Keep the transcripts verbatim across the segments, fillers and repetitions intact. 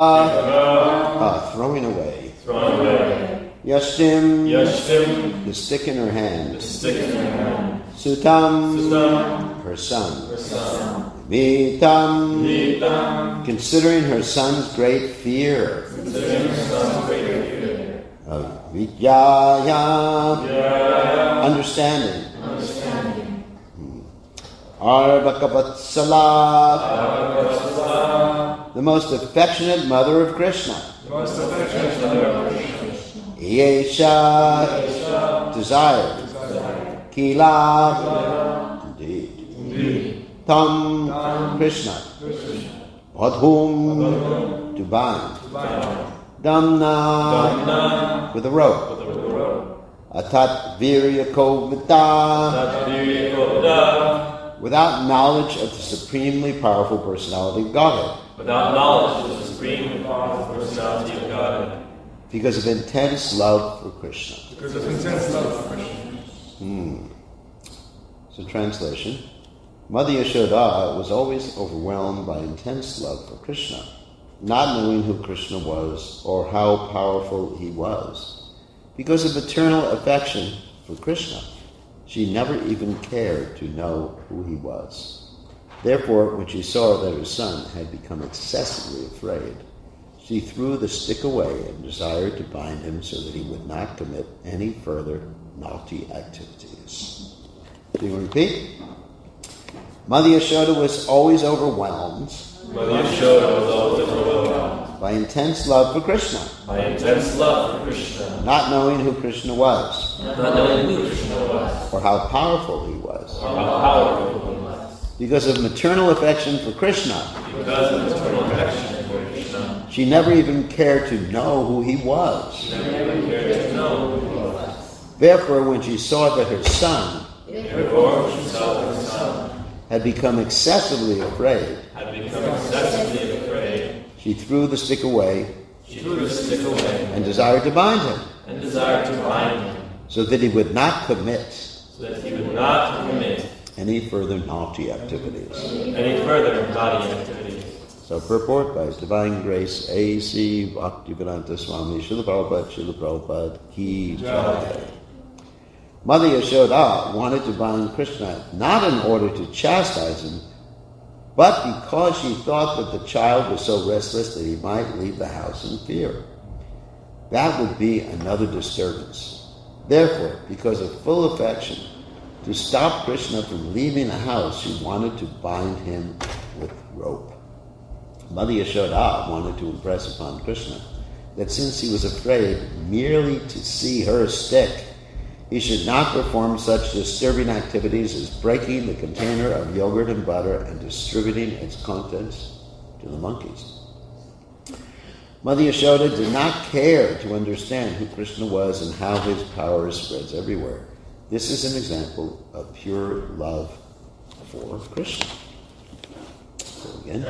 uh, throwing away. Throwing away. Yashtim, Yashtim, the stick in her hand. the stick in her hand. Sutam, Sutam, her son. her son. Vitam, Vitam, considering her son's great fear. considering her son's great fear. Of Vidyaya, Yaya, understanding. understanding. Arvakavatsala, Arvakavatsala, the most affectionate mother of Krishna. the most affectionate mother of Krishna. Yesha, Yesha, desired. desire. Kila, Kila, indeed. indeed. Tam, Tam, Krishna. Krishna. Adhum, Adhum, to bind. bind. Damna, Damna, with a rope. with a rope. Atat virya kovita, Tatvirya Govinda, without knowledge of the supremely powerful personality of Godhead. without knowledge of the supreme and powerful personality of God. Because of intense love for Krishna. Because of intense love for Krishna. Hmm. So translation. Mother Yashoda was always overwhelmed by intense love for Krishna, not knowing who Krishna was or how powerful he was. Because of eternal affection for Krishna, she never even cared to know who he was. Therefore, when she saw that her son had become excessively afraid, she threw the stick away and desired to bind him so that he would not commit any further naughty activities. Do you repeat? Mother Yashoda was always overwhelmed Mother Yashoda was always overwhelmed by intense love for Krishna, by intense love for Krishna, not knowing who Krishna was, not knowing who Krishna was, or how powerful he was. or how powerful he was. Because of maternal affection for Krishna, Because of eternal affection for Krishna, she never even cared to know who he was. she never even cared to know who he was. Therefore, when she saw that her son Therefore, she saw that her son had become excessively afraid, had become excessively afraid. she threw the stick away She threw the stick away and desired to bind him, and desired to bind him, so that he would not commit so that he would not commit any further naughty activities. any further naughty activities. So purport by His Divine Grace A C Bhaktivedanta Swami Srila Prabhupada Srila Prabhupada Ki Jai. Mother Yashoda wanted to bind Krishna not in order to chastise him, but because she thought that the child was so restless that he might leave the house in fear. That would be another disturbance. Therefore, because of full affection, to stop Krishna from leaving the house, she wanted to bind him with rope. Mother Yashoda wanted to impress upon Krishna that since he was afraid merely to see her stick, he should not perform such disturbing activities as breaking the container of yogurt and butter and distributing its contents to the monkeys. Mother Yashoda did not care to understand who Krishna was and how his power spreads everywhere. This is an example of pure love for Krishna. So again,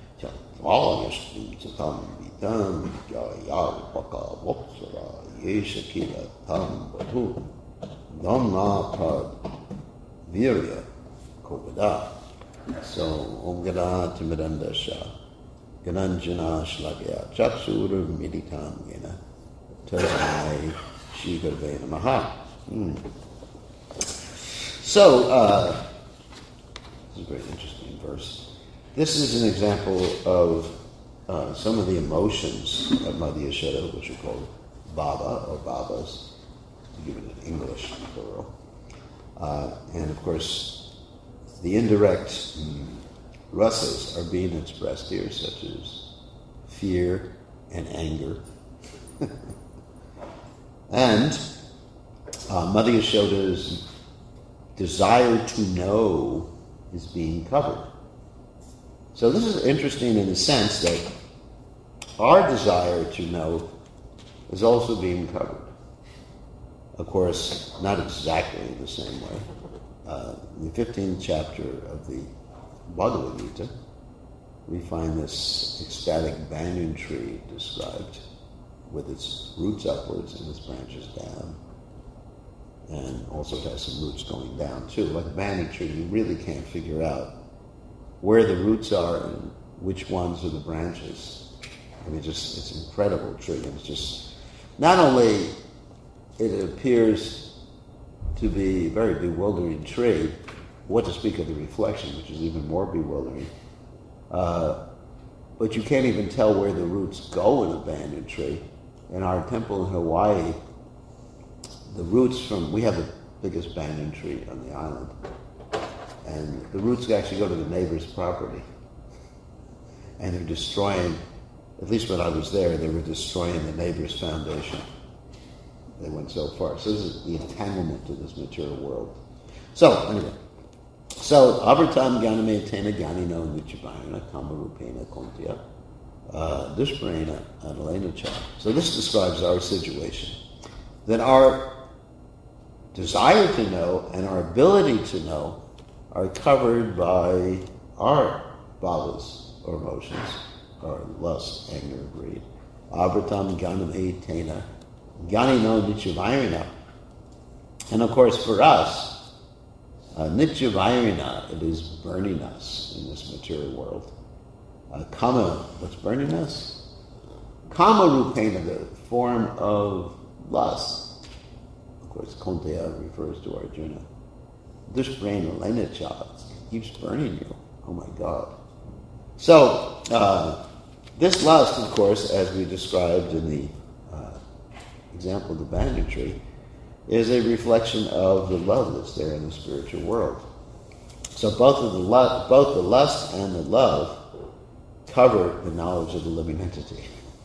Dhamma Prad Virya Kovada. So, Om Gana Timidanda Shah, Gananjana Shlagya, Chaksur Meditam Yena, Tasmai Shigurve Namaha. So, uh, this is a very interesting verse. This is an example of uh, some of the emotions of Mother Yashoda, which are called Baba or Babas, to give it in English plural. Uh, and of course, the indirect mm, rasas are being expressed here, such as fear and anger. And uh, Mother Yashoda's desire to know is being covered. So this is interesting in the sense that our desire to know is also being covered. Of course, not exactly in the same way. Uh, in the fifteenth chapter of the Bhagavad Gita, we find this ecstatic banyan tree described with its roots upwards and its branches down. And also it has some roots going down too. Like a banyan tree, you really can't figure out where the roots are and which ones are the branches. I mean, just it's an incredible tree. It's just not only it appears to be a very bewildering tree, what to speak of the reflection, which is even more bewildering. Uh, but you can't even tell where the roots go in a banyan tree. In our temple in Hawaii, the roots from, we have the biggest banyan tree on the island, and the roots actually go to the neighbor's property. And they're destroying, at least when I was there, they were destroying the neighbor's foundation. They went so far. So this is the entanglement to this material world. So, anyway. So, Avartam Gyaname Tena Gyanino Nichibayana Kamarupena Kontya Dushprena Adalena Cha. So this describes our situation. That our desire to know and our ability to know are covered by our bhavas, or emotions, or lust, anger, greed. Avartam Gyaname Tena Gyanino Nichibayana. And of course for us, Uh, Nitya Vairina, it is burning us in this material world. Uh, kama, what's burning us? Kama Rupena, the form of lust. Of course, Konteya refers to Arjuna. Dushprena Lenacha, keeps burning you. Oh my God. So, uh, this lust, of course, as we described in the uh, example of the banyan tree, is a reflection of the love that's there in the spiritual world. So both of the lu- both the lust and the love cover the knowledge of the living entity.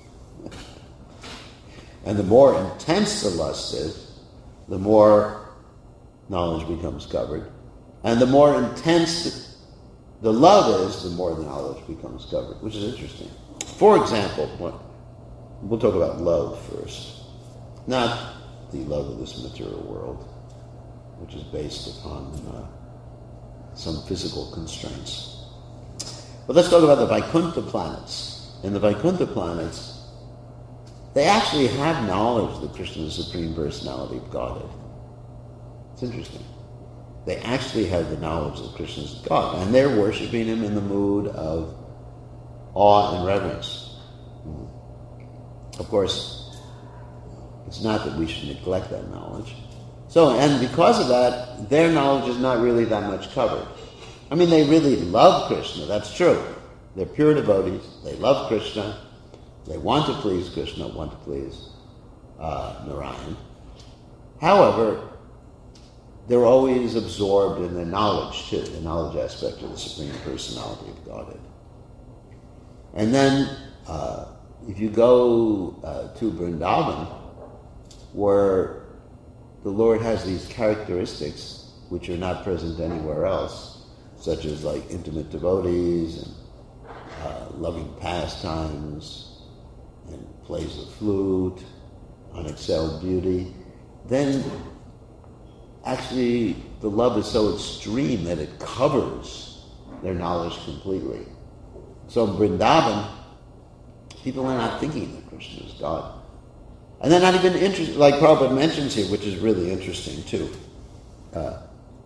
And the more intense the lust is, the more knowledge becomes covered. And the more intense the love is, the more the knowledge becomes covered, which is interesting. For example, we'll talk about love first. Not the love of this material world, which is based upon uh, some physical constraints. But let's talk about the Vaikuntha planets. In the Vaikuntha planets, they actually have knowledge that Krishna is the Supreme Personality of Godhead. It's interesting. They actually have the knowledge that Krishna is God, and they're worshipping Him in the mood of awe and reverence. Of course, it's not that we should neglect that knowledge. So, and because of that, their knowledge is not really that much covered. I mean, they really love Krishna, that's true. They're pure devotees, they love Krishna, they want to please Krishna, want to please uh, Narayan. However, they're always absorbed in their knowledge too, the knowledge aspect of the Supreme Personality of Godhead. And then, uh, if you go uh, to Vrindavan, where the Lord has these characteristics which are not present anywhere else, such as like intimate devotees and uh, loving pastimes and plays the flute, unexcelled beauty, then actually the love is so extreme that it covers their knowledge completely. So in Vrindavan, people are not thinking that Krishna is God. And they're not even interested, like Prabhupada mentions here, which is really interesting too. Uh,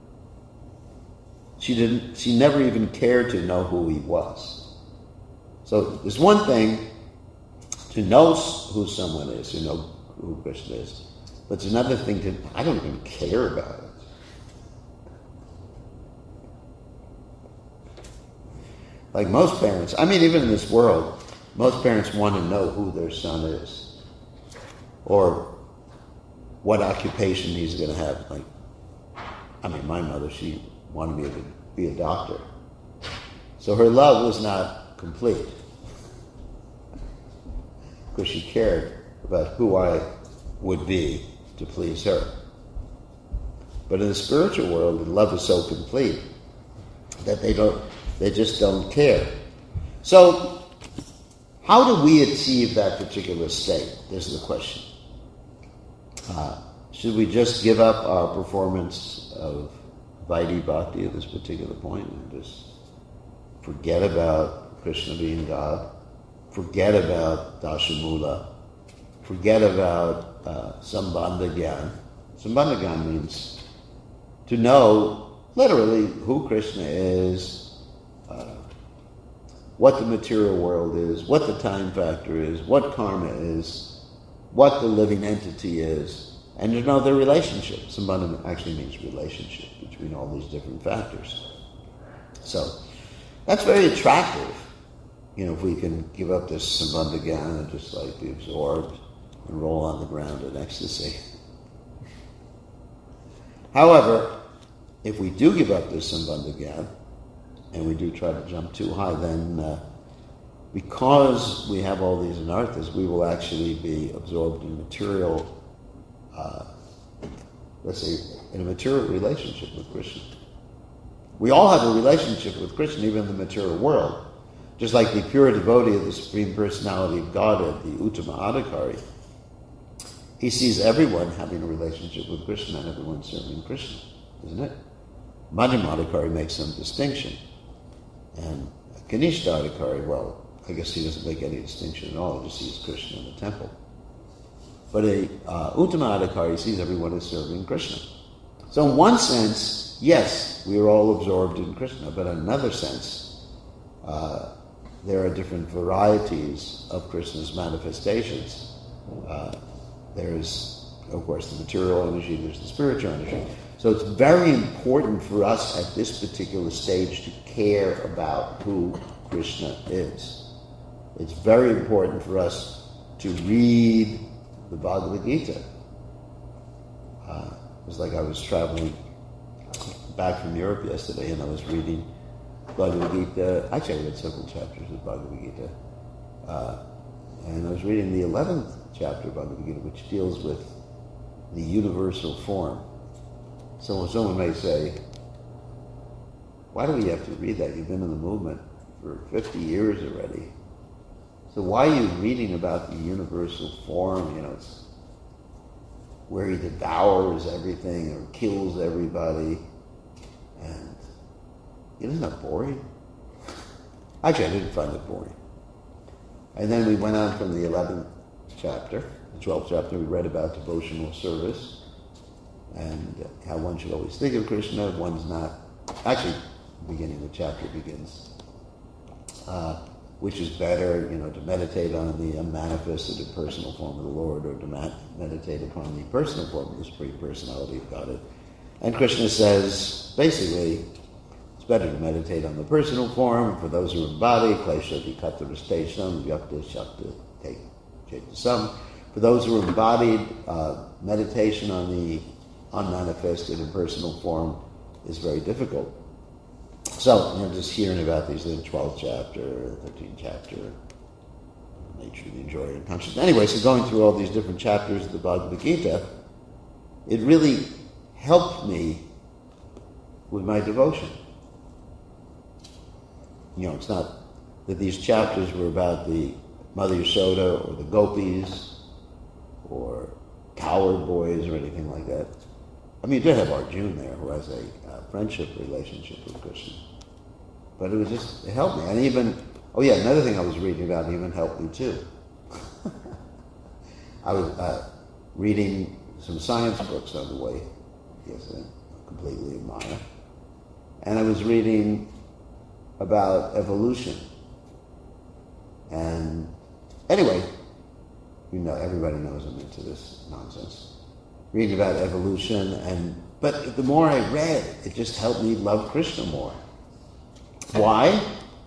she didn't. She never even cared to know who he was. So there's one thing to know who someone is, to know who Krishna is, but it's another thing to, I don't even care about it. Like most parents, I mean, even in this world, most parents want to know who their son is, or what occupation he's going to have. Like, I mean, my mother, she wanted me to be a doctor. So her love was not complete, because she cared about who I would be to please her. But in the spiritual world, the love is so complete that they don't, they just don't care. So, how do we achieve that particular state? This is the question. Uh, should we just give up our performance of Vaidhi Bhakti at this particular point and just forget about Krishna being God, forget about Dashamula, forget about uh, Sambandha Gyan? Sambandha Gyan means to know literally who Krishna is, uh, what the material world is, what the time factor is, what karma is, what the living entity is, and to know their relationship. Sambandha actually means relationship between all these different factors. So that's very attractive. You know, if we can give up this Sambandha Gyan and just like be absorbed and roll on the ground in ecstasy. However, if we do give up this Sambandha Gyan, and we do try to jump too high, then uh, because we have all these anarthas, we will actually be absorbed in material, uh, let's say, in a material relationship with Krishna. We all have a relationship with Krishna, even in the material world. Just like the pure devotee of the Supreme Personality of Godhead, the Uttama Adhikari, he sees everyone having a relationship with Krishna and everyone serving Krishna, isn't it? Madhyama Adhikari makes some distinction. And Kanishta Adhikari, well, I guess he doesn't make any distinction at all, he just sees Krishna in the temple. But a uh, Uttama Adhikari sees everyone as serving Krishna. So in one sense, yes, we are all absorbed in Krishna, but in another sense, uh, there are different varieties of Krishna's manifestations. Uh, there's, of course, the material energy, there's the spiritual energy. So it's very important for us at this particular stage to care about who Krishna is. It's very important for us to read the Bhagavad Gita. Uh, it was like I was traveling back from Europe yesterday and I was reading Bhagavad Gita. Actually, I read several chapters of Bhagavad Gita. Uh, and I was reading the eleventh chapter of Bhagavad Gita, which deals with the universal form. So someone may say, why do we have to read that? You've been in the movement for fifty years already. So why are you reading about the universal form? You know, it's where he devours everything or kills everybody. And isn't that boring? Actually, I didn't find it boring. And then we went on from the eleventh chapter, the twelfth chapter, we read about devotional service and how one should always think of Krishna, one's not. Actually, the beginning of the chapter begins, uh, which is better, you know, to meditate on the unmanifested or personal form of the Lord, or to ma- meditate upon the personal form of the Supreme Personality of Godhead. And Krishna says, basically, it's better to meditate on the personal form. For those who are embodied, kleshati katarastesham, yakta shakta take chetasam. For those who are embodied, uh, meditation on the unmanifested and personal form is very difficult. So, you know, just hearing about these in the twelfth chapter, thirteenth chapter, nature of the enjoyer and consciousness. Anyway, so going through all these different chapters of the Bhagavad Gita, it really helped me with my devotion. You know, it's not that these chapters were about the Mother Yashoda or the gopis or coward boys or anything like that. I mean, you did have Arjuna there, who has a uh, friendship relationship with Krishna. But it was just, it helped me. And even, oh yeah, another thing I was reading about even helped me too. I was uh, reading some science books on the way yesterday, completely in Maya. And I was reading about evolution. And anyway, you know, everybody knows I'm into this nonsense. Reading about evolution, and but the more I read, it just helped me love Krishna more. Why?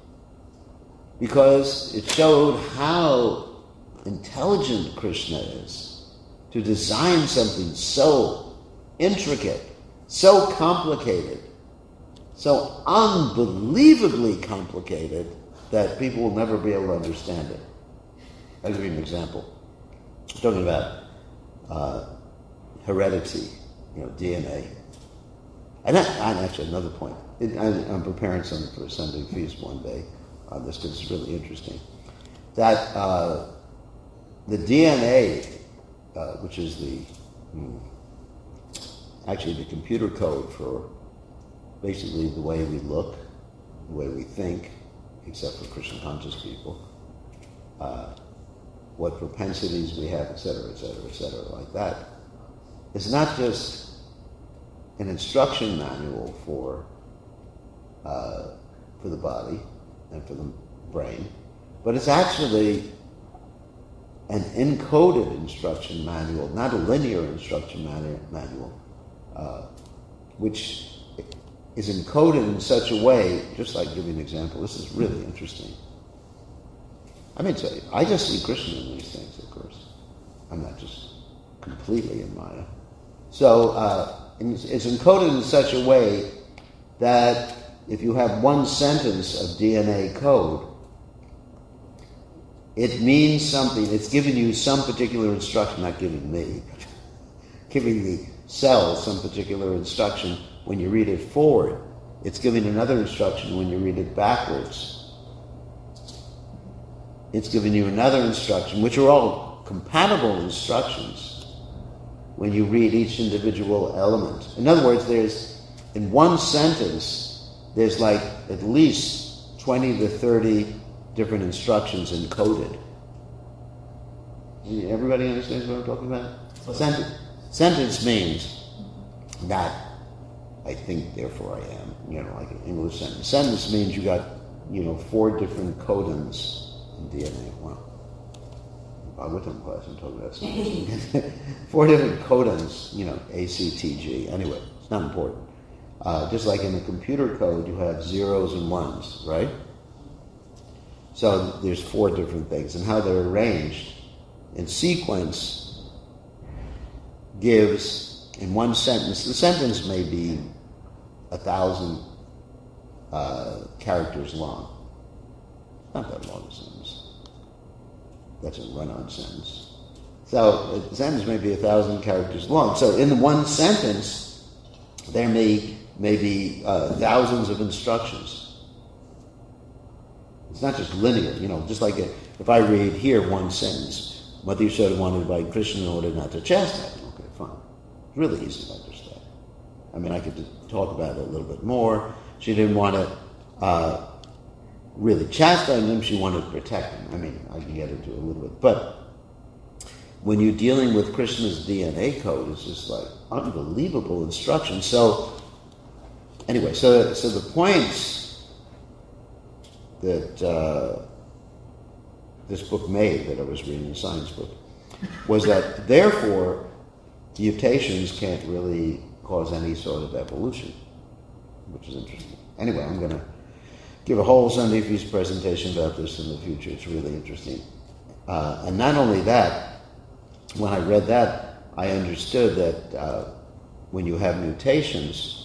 Because it showed how intelligent Krishna is to design something so intricate, so complicated, so unbelievably complicated that people will never be able to understand it. I'll give you an example. I'm talking about uh, heredity, you know, D N A. And, that, and actually, another point. It, I, I'm preparing something for a Sunday feast one day on this because it's really interesting. That uh, the D N A, uh, which is the hmm, actually the computer code for basically the way we look, the way we think, except for Krishna conscious people, uh, what propensities we have, et cetera, et cetera, et cetera, like that. It's not just an instruction manual for uh, for the body and for the brain, but it's actually an encoded instruction manual, not a linear instruction manual, uh, which is encoded in such a way, just like give you an example, this is really interesting. I mean, tell you, I just see Krishna in these things, of course. I'm not just completely in Maya. So uh, it's encoded in such a way that if you have one sentence of D N A code, it means something. It's giving you some particular instruction, not giving me, but giving the cell some particular instruction when you read it forward. It's giving another instruction when you read it backwards. It's giving you another instruction, which are all compatible instructions when you read each individual element. In other words, there's, in one sentence, there's like at least twenty to thirty different instructions encoded. Everybody understands what I'm talking about? Sentence, sentence means that I think, therefore I am, you know, like an English sentence. Sentence means you got, you know, four different codons in D N A. Wow. Bhagavatam class, I'm talking about sentence. Four different codons, you know, A, C, T, G. Anyway, it's not important. Uh, just like in the computer code, you have zeros and ones, right? So there's four different things, and how they're arranged in sequence gives, in one sentence, the sentence may be a thousand uh, characters long. Not that long a sentence. That's a run-on sentence. So a sentence may be a thousand characters long. So in the one sentence, there may, may be uh, thousands of instructions. It's not just linear, you know, just like a, if I read here one sentence, Mother Yashoda wanted by Krishna in order not to chastise. Okay, fine. It's really easy to understand. I mean, I could talk about it a little bit more. She didn't want to uh, really chastise him, she wanted to protect him. I mean, I can get into it a little bit. But when you're dealing with Krishna's D N A code, it's just like unbelievable instruction. So, anyway, so so the points that uh, this book made, that I was reading, a science book, was that therefore mutations can't really cause any sort of evolution, which is interesting. Anyway, I'm going to give a whole Sunday Feast presentation about this in the future. It's really interesting. Uh, and not only that, when I read that, I understood that uh, when you have mutations,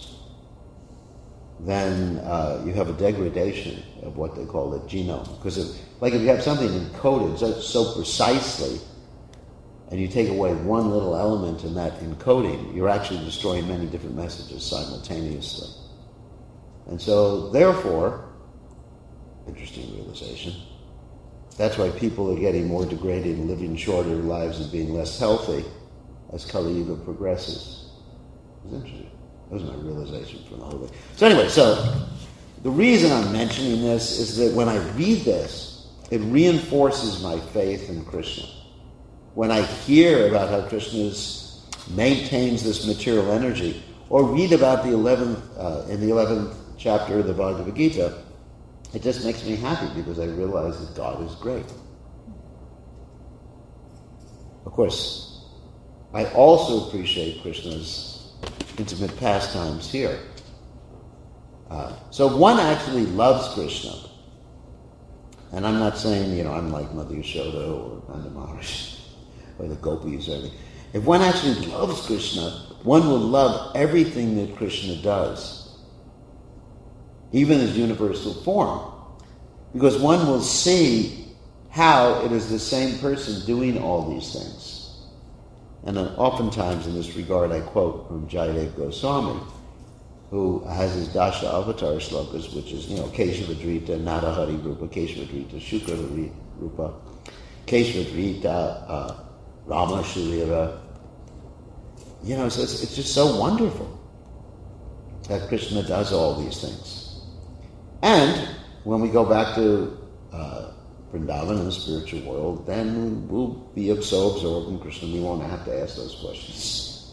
then uh, you have a degradation of what they call the genome. Because, if, like if you have something encoded so, so precisely, and you take away one little element in that encoding, you're actually destroying many different messages simultaneously. And so, therefore, interesting realization, that's why people are getting more degraded and living shorter lives and being less healthy as Kali Yuga progresses. It's interesting. That was my realization from the whole thing. So anyway, so the reason I'm mentioning this is that when I read this, it reinforces my faith in Krishna. When I hear about how Krishna maintains this material energy, or read about the eleventh uh, in the eleventh chapter of the Bhagavad Gita, it just makes me happy because I realize that God is great. Of course, I also appreciate Krishna's intimate pastimes here. Uh, so one actually loves Krishna. And I'm not saying, you know, I'm like Mother Yashoda or Nanda Maharaj or the gopis or anything. If one actually loves Krishna, one will love everything that Krishna does, even his universal form, because one will see how it is the same person doing all these things. And uh, oftentimes in this regard I quote from Jayadev Goswami, who has his Dasha Avatar shlokas, which is, you know, Keshava-drita, Narahari Rupa, Keshava-drita, Shukra Rupa, Keshava-drita, uh, Rama Shurira. You know, so it's, it's just so wonderful that Krishna does all these things. And when we go back to uh, Vrindavan in the spiritual world, then we'll be so absorbed in Krishna we won't have to ask those questions.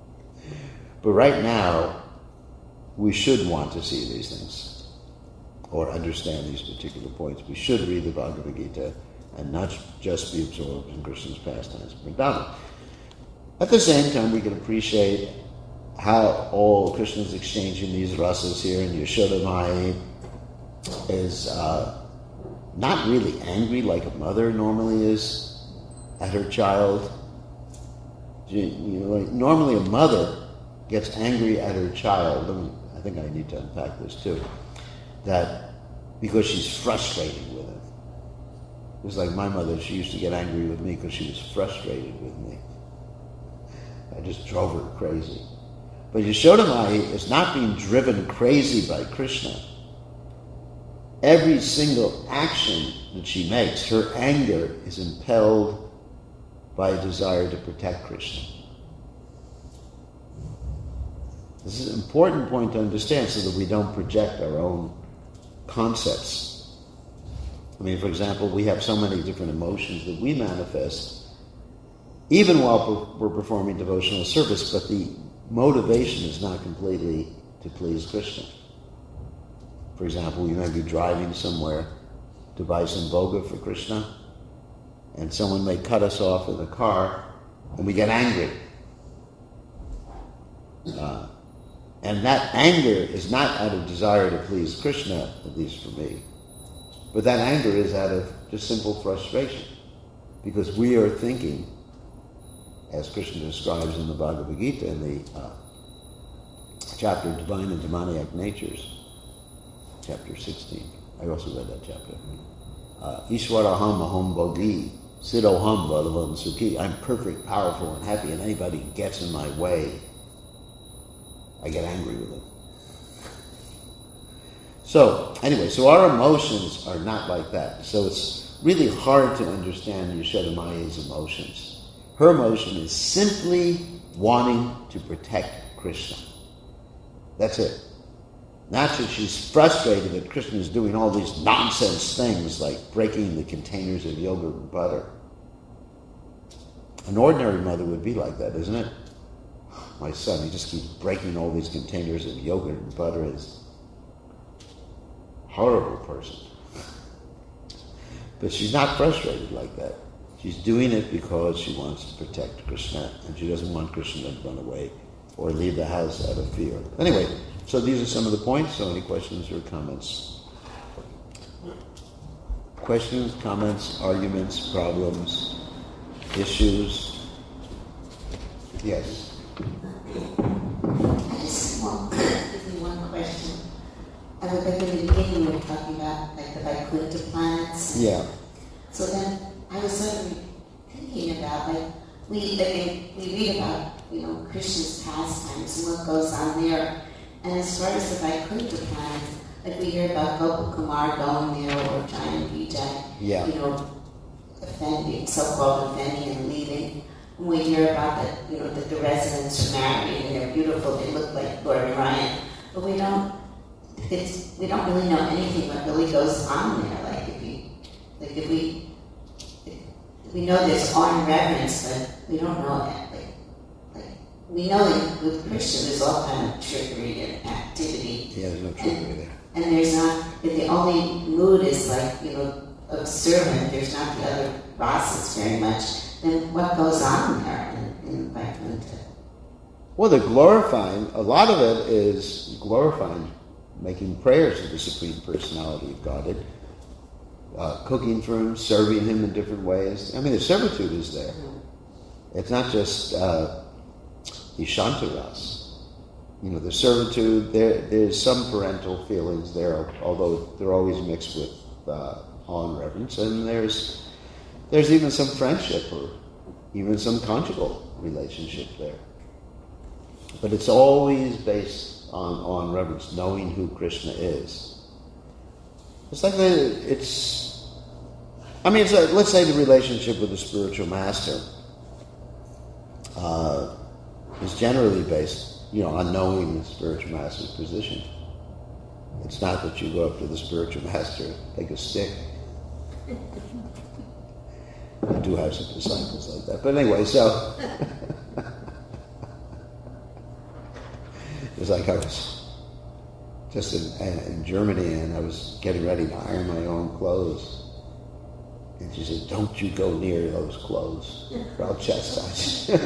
But right now, we should want to see these things. or understand these particular points. We should read the Bhagavad Gita and not just be absorbed in Krishna's pastimes. At the same time, we can appreciate how all Krishna's exchanging these rasas here, and Yashoda Mai is uh, not really angry like a mother normally is at her child. You know, like normally a mother gets angry at her child. I mean, I think I need to unpack this too. That because she's frustrated with him. It was like my mother, she used to get angry with me because she was frustrated with me. I just drove her crazy. But Yashoda Mai is not being driven crazy by Krishna. Every single action that she makes, her anger is impelled by a desire to protect Krishna. This is an important point to understand so that we don't project our own concepts. I mean, for example, we have so many different emotions that we manifest even while we're performing devotional service, but the motivation is not completely to please Krishna. For example, you may be driving somewhere to buy some bhoga for Krishna, and someone may cut us off in the car, and we get angry. Uh, and that anger is not out of desire to please Krishna, at least for me, but that anger is out of just simple frustration, because we are thinking, as Krishna describes in the Bhagavad Gita, in the uh, chapter Divine and Demoniac Natures, chapter sixteen. I also read that chapter. Uh, Ishwaraham aham bhogi, siddhoham balavam sukhi. I'm perfect, powerful, and happy, and anybody who gets in my way, I get angry with them. So, anyway, so our emotions are not like that. So it's really hard to understand Yashoda Mai's emotions. Her emotion is simply wanting to protect Krishna. That's it. Not that she's frustrated that Krishna is doing all these nonsense things like breaking the containers of yogurt and butter. An ordinary mother would be like that, isn't it? My son, he just keeps breaking all these containers of yogurt and butter. Is a horrible person. But she's not frustrated like that. She's doing it because she wants to protect Krishna, and she doesn't want Krishna to run away or leave the house out of fear. Anyway, so these are some of the points. So any questions or comments? Questions, comments, arguments, problems, issues? Yes. I just want to give you one question. I was like in the beginning we were talking about like the Vaikuntha planets. Yeah. So then I was sort of thinking about like we like, we read about, you know, Krishna's pastimes and what goes on there. And as far as the Vaikuntha planets, like we hear about Gopakumar going there or Giant Vijay, yeah. you know, offending, so-called offending and leaving. And we hear about that, you know, that the residents are married and they're beautiful, they look like Lord and Ryan. But we don't, it's, we don't really know anything what really goes on there. Like if you, like if we, if we know there's awe and reverence, but we don't know that. Like, like we know that with Krishna there's all kind of trickery and activity. Yeah, there's no trickery and, there. And there's not, if the only mood is like, you know, observant, there's not the other rasas very much, then what goes on there in, in Vaikuntha? Well, they're glorifying, a lot of it is glorifying, making prayers to the Supreme Personality of Godhead, uh, cooking for Him, serving Him in different ways. I mean, the servitude is there. It's not just uh, Ishantaras. You know, the servitude, there, there's some parental feelings there, although they're always mixed with uh, awe and reverence, and there's there's even some friendship or even some conjugal relationship there. But it's always based on, on reverence, knowing who Krishna is. It's like the, it's, I mean, it's like, let's say the relationship with the spiritual master uh, is generally based, you know, on knowing the spiritual master's position. It's not that you go up to the spiritual master, take a stick. I do have some disciples like that. But anyway, so it's like I was just in, in Germany, and I was getting ready to iron my own clothes. And she said, "Don't you go near those clothes, or I'll chastise you."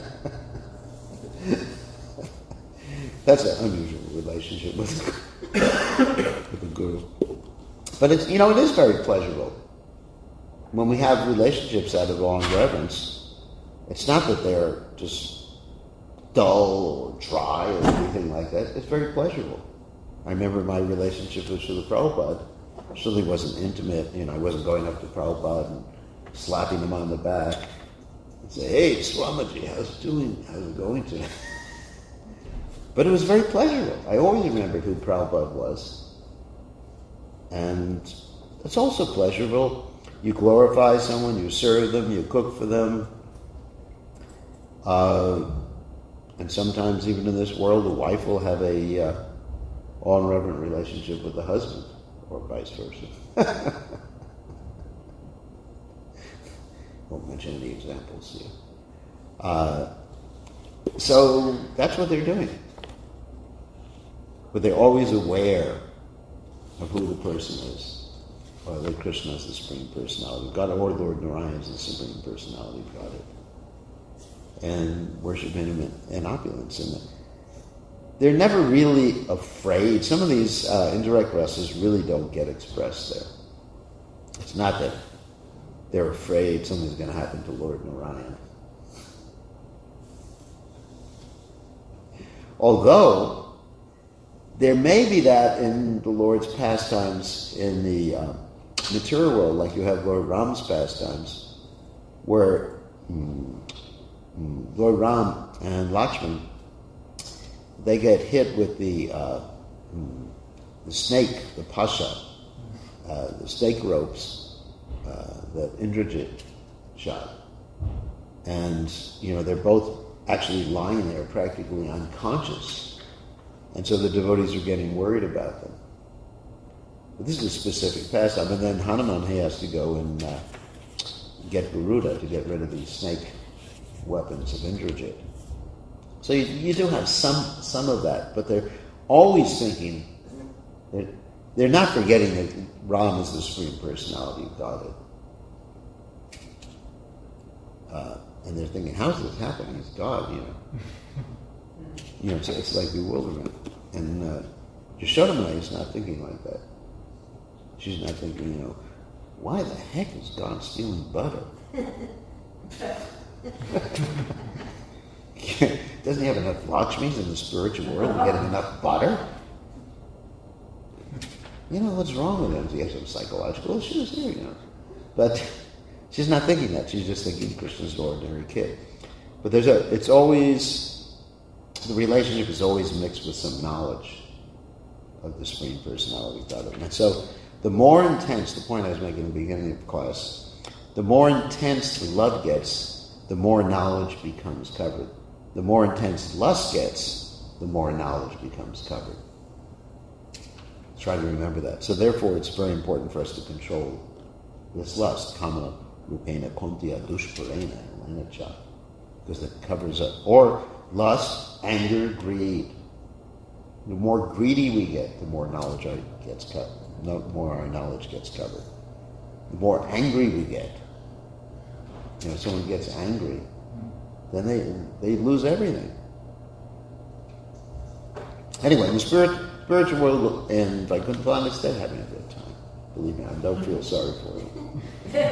That's an unusual relationship with, with the guru. But it's, you know, it is very pleasurable. When we have relationships out of awe and reverence, it's not that they're just dull or dry or anything like that. It's very pleasurable. I remember my relationship with Srila Prabhupada. It certainly wasn't intimate. You know, I wasn't going up to Prabhupada and slapping him on the back and say, "Hey, Swamiji, how's it doing? How's it going today?" But it was very pleasurable. I always remembered who Prabhupada was. And it's also pleasurable. You glorify someone, you serve them, you cook for them. Uh, and sometimes even in this world, the wife will have a uh, awe and reverent relationship with the husband, or vice versa. Won't mention any examples here. Uh, so that's what they're doing. But they're always aware of who the person is. Or that Krishna is the Supreme Personality of God, or Lord Narayan is the Supreme Personality of Godhead. And worshiping him in, in opulence. And they're never really afraid. Some of these uh, indirect rasas really don't get expressed there. It's not that they're afraid something's going to happen to Lord Narayan. Although, there may be that in the Lord's pastimes in the uh, material world, like you have Lord Ram's pastimes, where mm, mm, Lord Ram and Lakshman, they get hit with the uh, mm, the snake, the pasha, uh, the snake ropes uh, that Indrajit shot. And, you know, they're both actually lying there practically unconscious. And so the devotees are getting worried about them. But this is a specific pastime. And then Hanuman, he has to go and uh, get Garuda to get rid of these snake weapons of Indrajit. So you, you do have some some of that, but they're always thinking, they're, they're not forgetting that Ram is the Supreme Personality of Godhead. Uh, and they're thinking, how's this happening? He's God, you know. You know, it's, it's like bewilderment. And uh, Yashoda is not thinking like that. She's not thinking, you know, why the heck is God stealing butter? Doesn't he have enough Lakshmis in the spiritual world to get him enough butter? You know, what's wrong with him? Does he have some psychological issues here, you know? But she's not thinking that. She's just thinking Krishna's an ordinary kid. But there's a, it's always... The relationship is always mixed with some knowledge of the Supreme Personality of God. And so the more intense, the point I was making in the beginning of class, the more intense the love gets, the more knowledge becomes covered. The more intense lust gets, the more knowledge becomes covered. Try to remember that. So therefore it's very important for us to control this lust. Kama rupena kontya dushparena lanacha. Because it covers up. Or lust, anger, greed. The more greedy we get, the more knowledge gets covered. The more our knowledge gets covered. The more angry we get. You know, if someone gets angry, then they they lose everything. Anyway, in the spirit, spiritual world in Vaikuntha, is they're having a good time. Believe me, I don't feel sorry for you.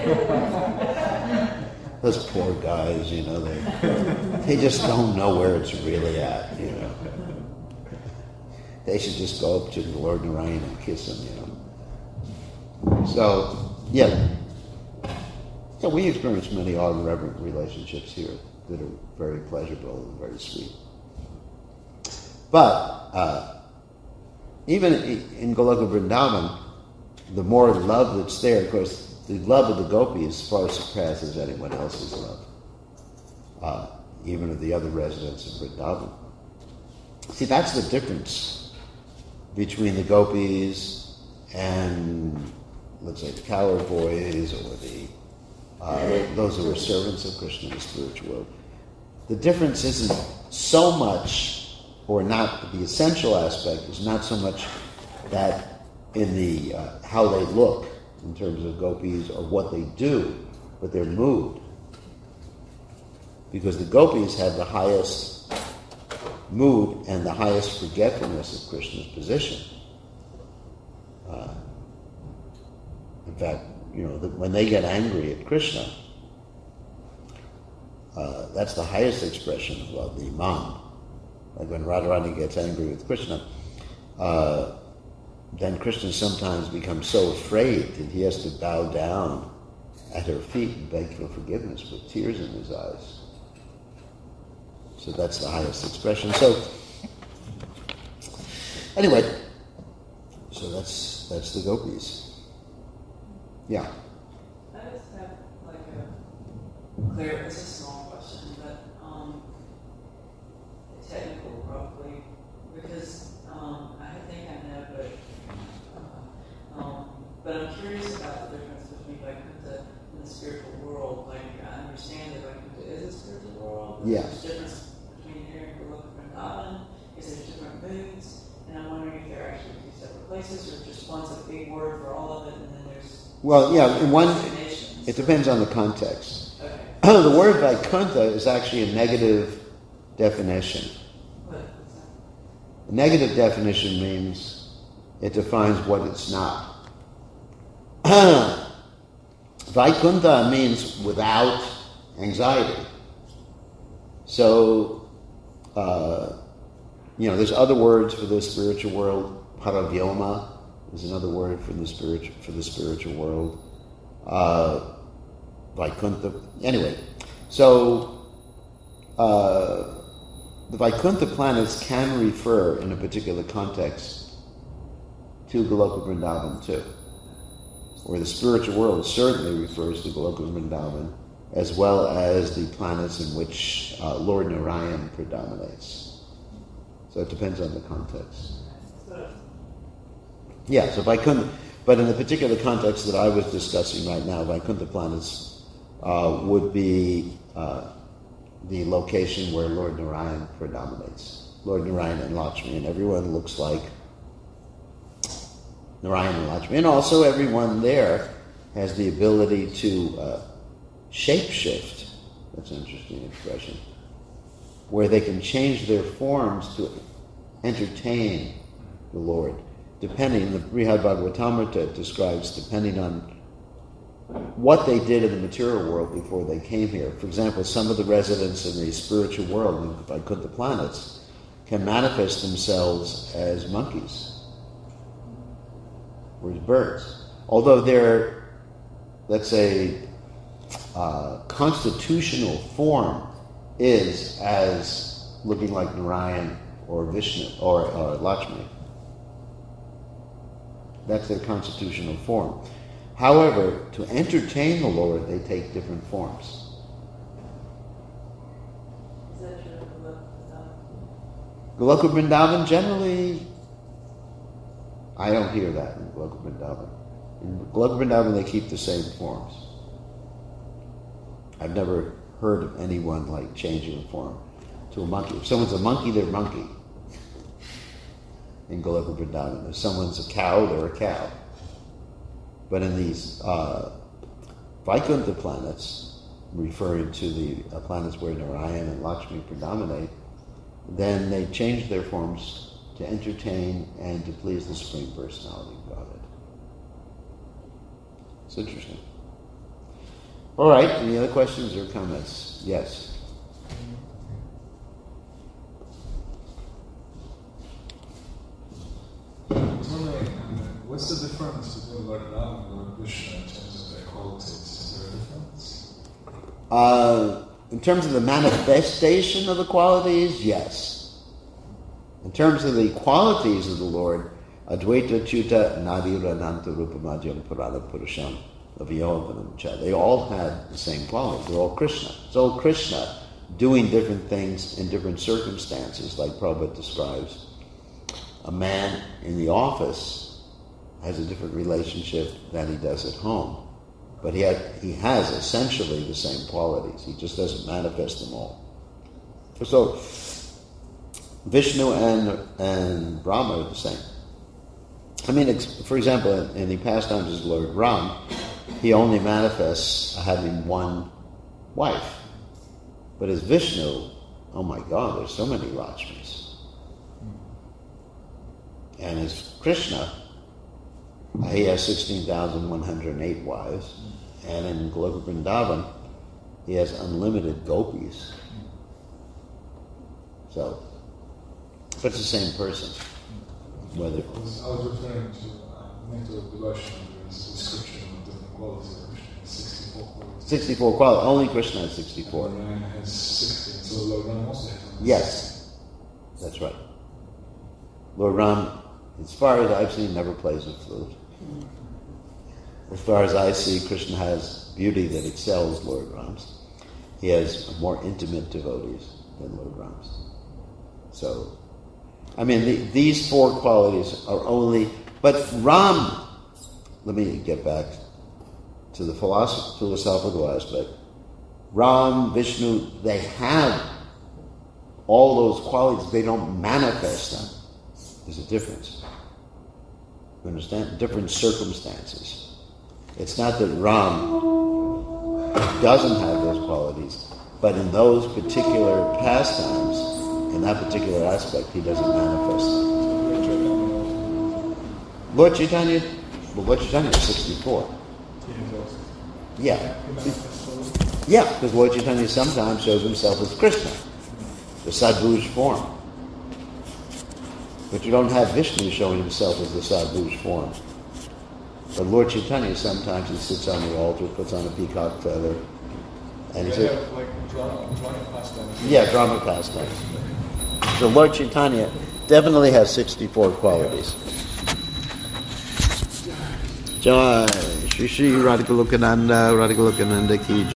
Those poor guys, you know, they they just don't know where it's really at, you know. They should just go up to the Lord Narayan and kiss him, you know. So, yeah. Yeah, we experience many awe and reverent relationships here that are very pleasurable and very sweet. But uh, even in Goloka Vrindavan, the more love that's there, of course, the love of the gopis far surpasses anyone else's love, uh, even of the other residents of Vrindavan. See, that's the difference between the gopis and, let's say, the cowherd boys or the uh, those who are servants of Krishna in the spiritual world. The difference isn't so much or not the essential aspect, is not so much that in the uh, how they look in terms of gopis or what they do, but their mood. Because the gopis have the highest mood and the highest forgetfulness of Krishna's position. Uh, in fact, you know, the, when they get angry at Krishna, uh, that's the highest expression of love, the iman. Like when Radharani gets angry with Krishna, uh, then Krishna sometimes becomes so afraid that he has to bow down at her feet and beg for forgiveness with tears in his eyes. So that's the highest expression. So anyway, so that's that's the gopis. Yeah. I just have like a clear, it's a small question, but um, technical probably, because um, I think I know, but uh, um, but I'm curious about the difference between Vaikuntha and the spiritual world. Like I understand that Vaikuntha is a spiritual world. But Yeah. There's a difference between here and Goloka Vrindavan. Is there different moods? And I'm wondering if they're actually two separate places, or just one's a big word for all of it, and then there's Well, yeah, in one, designations. it depends on the context. Okay. The word Vaikuntha is actually a negative definition. What? What's that? A negative definition means it defines what it's not. Vaikuntha means without anxiety. So, uh, you know, there's other words for the spiritual world. Paravyoma is another word for the spiritual for the spiritual world. Uh, Vaikuntha. Anyway, so uh, the Vaikuntha planets can refer in a particular context to Goloka Vrindavan too, where the spiritual world certainly refers to Goloka Vrindavan, as well as the planets in which uh, Lord Narayan predominates. So it depends on the context. Yeah, so Vaikuntha, but in the particular context that I was discussing right now, Vaikuntha planets uh, would be uh, the location where Lord Narayan predominates. Lord Narayan and Lakshmi, and everyone looks like Narayan and Lakshmi. And also everyone there has the ability to uh, shape-shift. That's an interesting expression. Where they can change their forms to entertain the Lord. Depending, the Brihad Bhagavatamrita describes, depending on what they did in the material world before they came here. For example, some of the residents in the spiritual world, in the Vaikuntha planets, can manifest themselves as monkeys or as birds. Although their, let's say, uh, constitutional form is as looking like Narayan or Vishnu or, or Lakshmi. That's their constitutional form. However, to entertain the Lord, they take different forms. Is that true of Goloka Goloka Vrindavan? Vrindavan, generally, I don't hear that in Goloka Vrindavan. In Goloka Vrindavan, they keep the same forms. I've never heard of anyone like changing the form to a monkey. If someone's a monkey, they're a monkey. In Goloka Vrindavan, if someone's a cow, they're a cow. But in these uh, Vaikuntha planets, referring to the uh, planets where Narayan and Lakshmi predominate, then they change their forms to entertain and to please the Supreme Personality of Godhead. It's interesting. All right, any other questions or comments? Yes. What's the difference between Lord Ram and Lord Krishna in terms of their qualities? Is there a difference? Uh, in terms of the manifestation of the qualities, yes. In terms of the qualities of the Lord, Advaita Chuta Nadira Nanta Rupamadhyam Purana Purusham Avyovanam Cha, they all had the same qualities. They're all Krishna. It's all Krishna doing different things in different circumstances, like Prabhupada describes. A man in the office has a different relationship than he does at home. But he, had, he has essentially the same qualities. He just doesn't manifest them all. So, Vishnu and and Brahma are the same. I mean, it's, for example, in, in the pastimes as Lord Ram, he only manifests having one wife. But as Vishnu, oh my God, there's so many Lakshmis. And as Krishna, he has sixteen thousand one hundred eight wives. And in Goloka Vrindavan, he has unlimited gopis. So, but it's the same person. Whether I was, I was referring to uh, mental devotion, there's a description of different qualities of Krishna, sixty-four qualities. sixty-four qualities, only Krishna has sixty-four. Lord Ram has sixty, so Lord Ram also has only Yes, that's right. Lord Ram, as far as I've seen, never plays a flute. As far as I see, Krishna has beauty that excels Lord Ram's. He has more intimate devotees than Lord Ram's. So, I mean, the, these four qualities are only... But Ram, let me get back to the philosoph- philosophical aspect. Ram, Vishnu, they have all those qualities. They don't manifest them. There's a difference. You understand? Different circumstances. It's not that Ram doesn't have those qualities, but in those particular pastimes, in that particular aspect, he doesn't manifest them. Lord Chaitanya, well, Lord Chaitanya is sixty-four. Yeah. Yeah, because Lord Chaitanya sometimes shows himself as Krishna, the Sadhuj form. But you don't have Vishnu showing himself as the Sadhuj form. But Lord Chaitanya, sometimes he sits on the altar, puts on a peacock feather, and They he's have like drama, drama pastimes. yeah, drama pastimes. So Lord Chaitanya definitely has sixty-four qualities. Jai Shri Shri Radhika Lokananda, Radhika Lokananda ki